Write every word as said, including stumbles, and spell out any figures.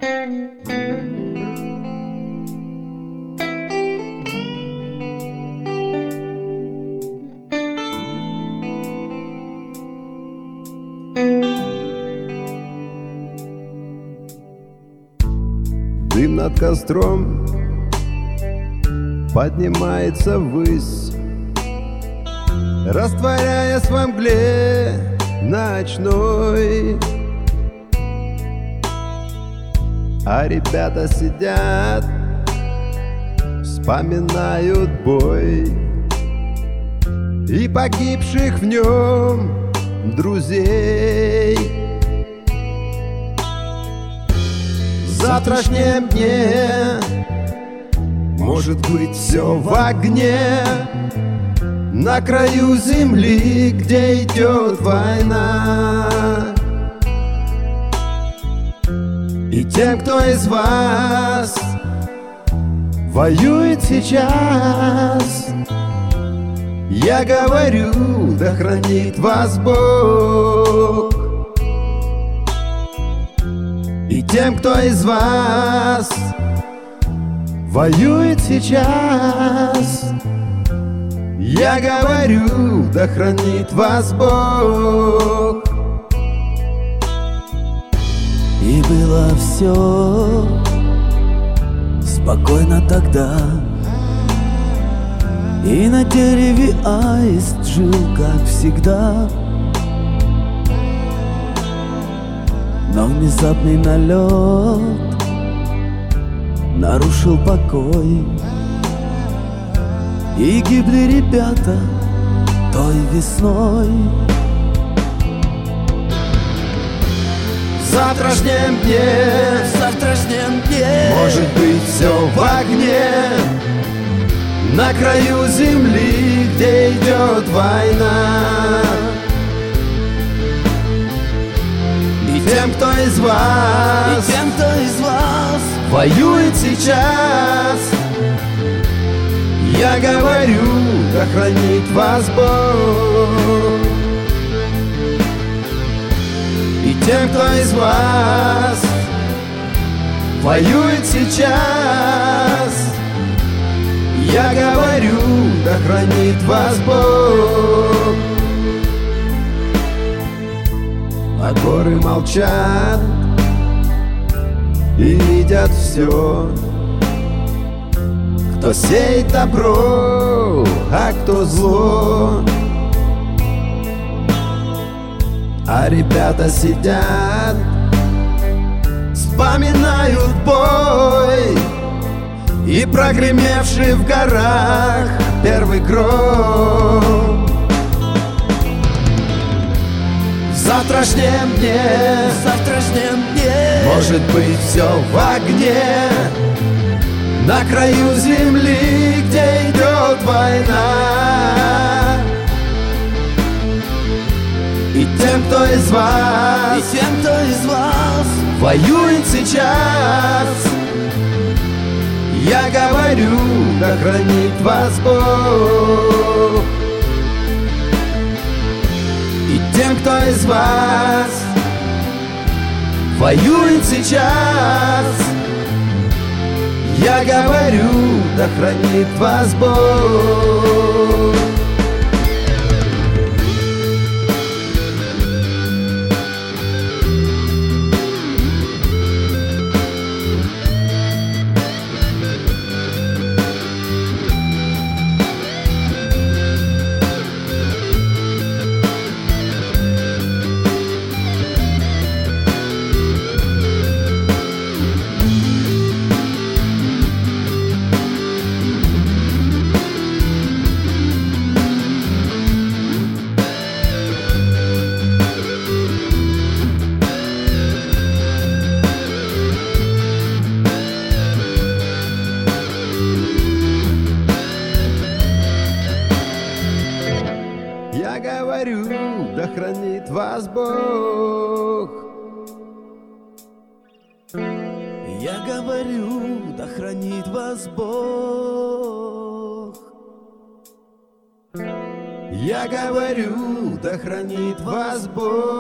Дым над костром поднимается ввысь, растворяясь во мгле ночной. А ребята сидят, вспоминают бой и погибших в нем друзей. В завтрашнем дне может быть все в огне, на краю земли, где идет война. И тем, кто из вас воюет сейчас, я говорю, да хранит вас Бог. И тем, кто из вас воюет сейчас, я говорю, да хранит вас Бог. И было все спокойно тогда, и на дереве аист жил, как всегда. Но внезапный налет нарушил покой, и гибли ребята той весной. В завтрашнем дне, В завтрашнем дне может быть все в огне, на краю земли, где идет война. И тем, кто из вас, И тем, кто из вас воюет сейчас, я говорю, да хранит вас Бог. И тем, кто из вас воюет сейчас, я говорю, да хранит вас Бог. А горы молчат и видят все, кто сеет добро, а кто зло. А ребята сидят, вспоминают бой и прогремевший в горах первый гром. В завтрашнем дне, В завтрашнем дне может быть все в огне, на краю земли, где идет война. И тем, кто из вас, И тем, кто из вас воюет сейчас, я говорю, да хранит вас Бог. И тем, кто из вас воюет сейчас, я говорю, да хранит вас Бог. Я говорю, да хранит вас Бог. Я говорю, да хранит вас Бог. Я говорю, да хранит вас Бог.